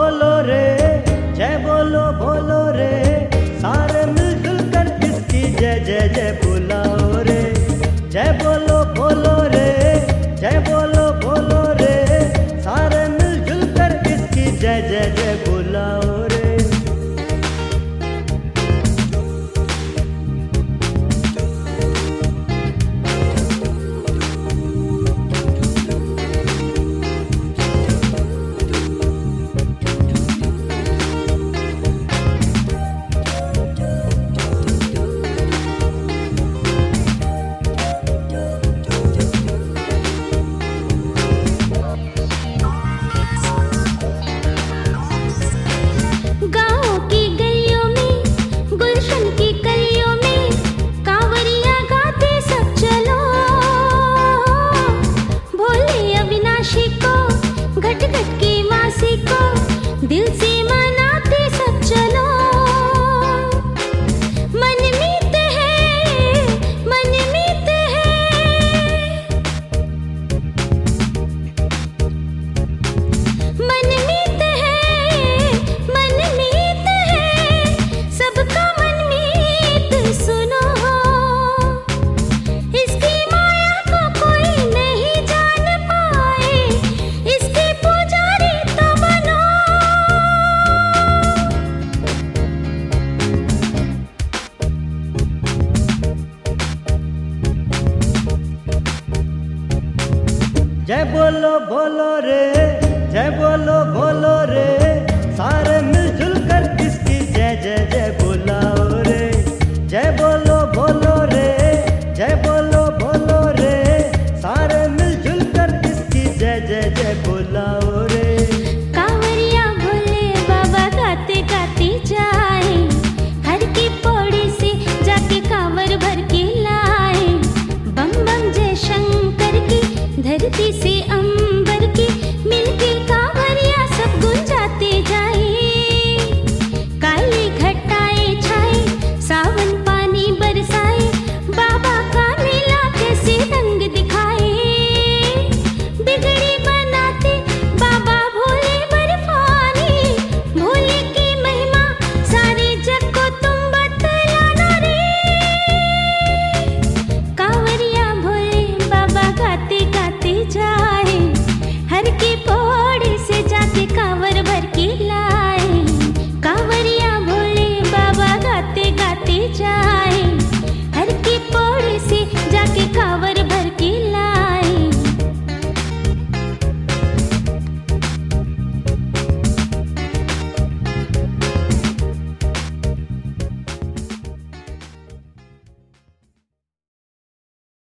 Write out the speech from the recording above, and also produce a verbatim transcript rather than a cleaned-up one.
बोलो रे, जय बोलो बोलो रे, सारे मिलजुल कर इसकी जय जय जय बुलाओ रे। जय बोलो बोलो रे, जय बोलो बोलो रे, सारे मिलजुल कर इसकी जय जय जय बुलाओ रे। दिल से मनाते सब चलो, मनमीत है मनमीत है, मनमीत है मनमीत है, सबका मनमीत सुनो। इसकी माया को कोई नहीं जान पाए, इसके पुजारी तो बनो। जय बोलो बोलो रे, जय बोलो बोलो रे,